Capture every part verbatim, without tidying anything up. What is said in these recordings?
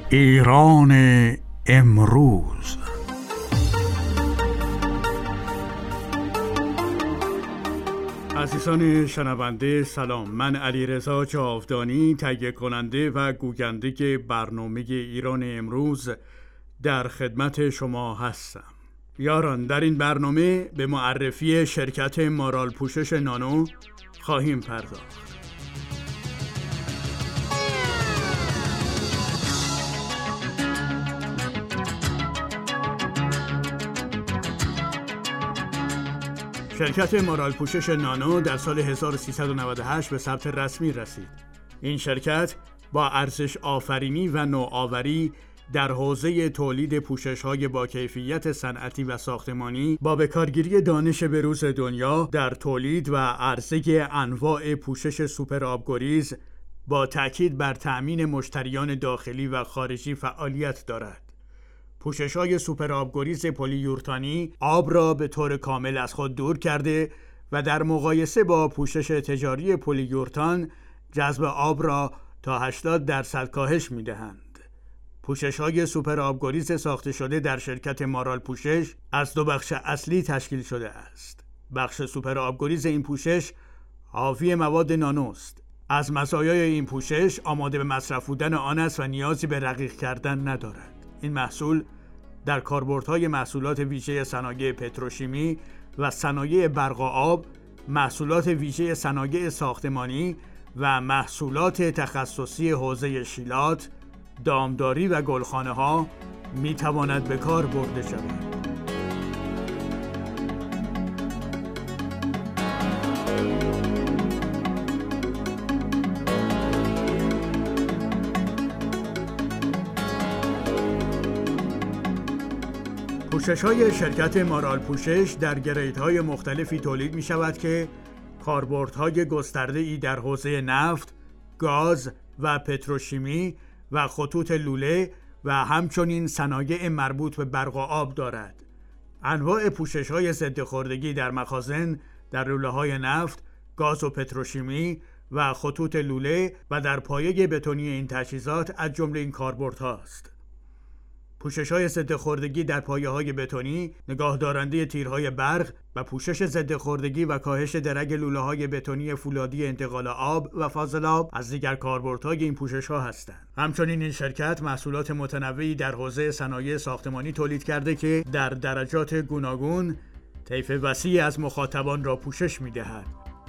ایران امروز. عزیزان شنونده سلام، من علیرضا جاودانی تهیه کننده و گوینده برنامه ایران امروز در خدمت شما هستم. یاران، در این برنامه به معرفی شرکت مارال پوشش نانو خواهیم پرداخت. شرکت مارال پوشش نانو در سال هزار و سیصد و نود و هشت به ثبت رسمی رسید. این شرکت با ارزش آفرینی و نوآوری در حوزه تولید پوشش‌های با کیفیت صنعتی و ساختمانی با بکارگیری دانش بروز دنیا در تولید و عرضه انواع پوشش سوپر آبگریز با تأکید بر تأمین مشتریان داخلی و خارجی فعالیت دارد. پوشش‌های سوپر آبگریز پلیورتانی آب را به طور کامل از خود دور کرده و در مقایسه با پوشش تجاری پلیورتان جذب آب را تا هشتاد درصد کاهش می‌دهند. پوشش‌های سوپر آبگریز ساخته شده در شرکت مارال پوشش از دو بخش اصلی تشکیل شده است. بخش سوپر آبگریز این پوشش حاوی مواد نانوست. از مزایای این پوشش آماده به مصرف بودن آن است و نیازی به رقیق کردن ندارد. این محصول در کاربردهای محصولات ویژه صنایع پتروشیمی و صنایع برق و آب، محصولات ویژه صنایع ساختمانی و محصولات تخصصی حوزه شیلات، دامداری و گلخانه ها می تواند به کار برده شود. پوشش‌های شرکت مارال پوشش در گریدهای مختلفی تولید می شود که کاربردهای گسترده‌ای در حوزه نفت، گاز و پتروشیمی و خطوط لوله و همچنین صنایع مربوط به برق و آب دارد. انواع پوشش‌های ضد خوردگی در مخازن، در لوله‌های نفت، گاز و پتروشیمی و خطوط لوله و در پایه بتونی این تجهیزات از جمله این کاربردهاست. پوشش‌های ضد خوردگی در پایه‌های بتونی، نگاهدارنده تیرهای برق و پوشش ضد خوردگی و کاهش درگ لوله‌های بتونی فولادی انتقال آب و فاضلاب از دیگر کاربردهای این پوشش‌ها هستند. همچنین این شرکت محصولات متنوعی در حوزه صنایع ساختمانی تولید کرده که در درجات گوناگون طیف وسیعی از مخاطبان را پوشش می‌دهد.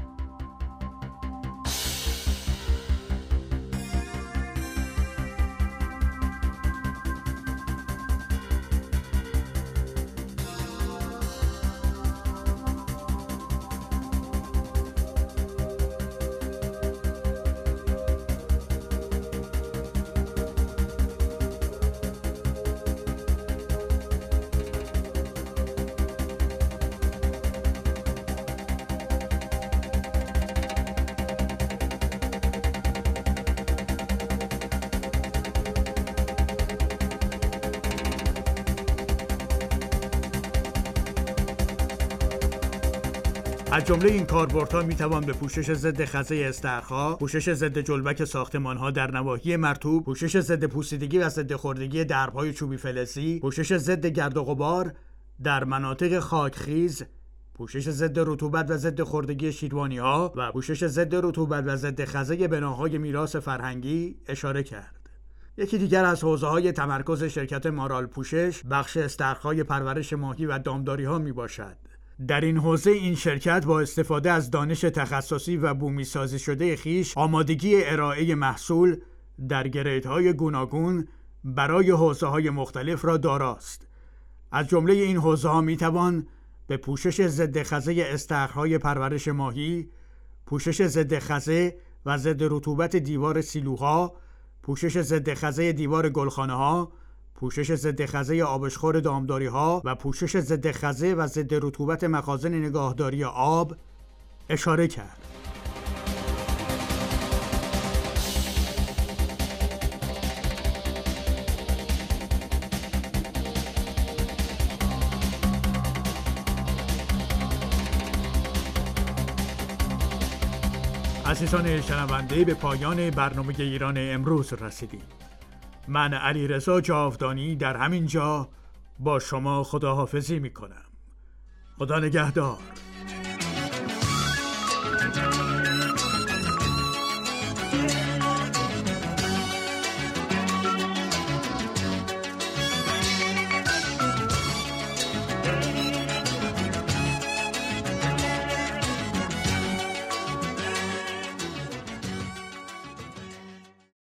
از جمله این کاربردها میتوان به پوشش ضد خزه استخرها، پوشش ضد جلبک ساختمان‌ها در نواحی مرطوب، پوشش ضد پوسیدگی و ضد خوردگی درب‌های چوبی فلزی، پوشش ضد گرد و غبار در مناطق خاکخیز، پوشش ضد رطوبت و ضد خوردگی شیروانی‌ها و پوشش ضد رطوبت و ضد خزه بناهای میراث فرهنگی اشاره کرد. یکی دیگر از حوزه‌های تمرکز شرکت مارال پوشش بخش استخرهای پرورش ماهی و دامداری‌ها میباشد. در این حوزه این شرکت با استفاده از دانش تخصصی و بومی سازی شده خیش آمادگی ارائه محصول در گریدهای گوناگون برای حوزه‌های مختلف را داراست. از جمله این حوزه‌ها میتوان به پوشش ضد خزه استخرهای پرورش ماهی، پوشش ضد خزه و ضد رطوبت دیوار سیلوها، پوشش ضد خزه دیوار گلخانه‌ها، پوشش ضد خزه آبشخور دامداری‌ها و پوشش ضد خزه و ضد رطوبت مخازن نگاهداری آب اشاره کرد. عزیزان شنونده، به پایان برنامه ایران امروز رسیدیم. من علیرضا جاودانی در همین جا با شما خداحافظی میکنم. خدا نگهدار.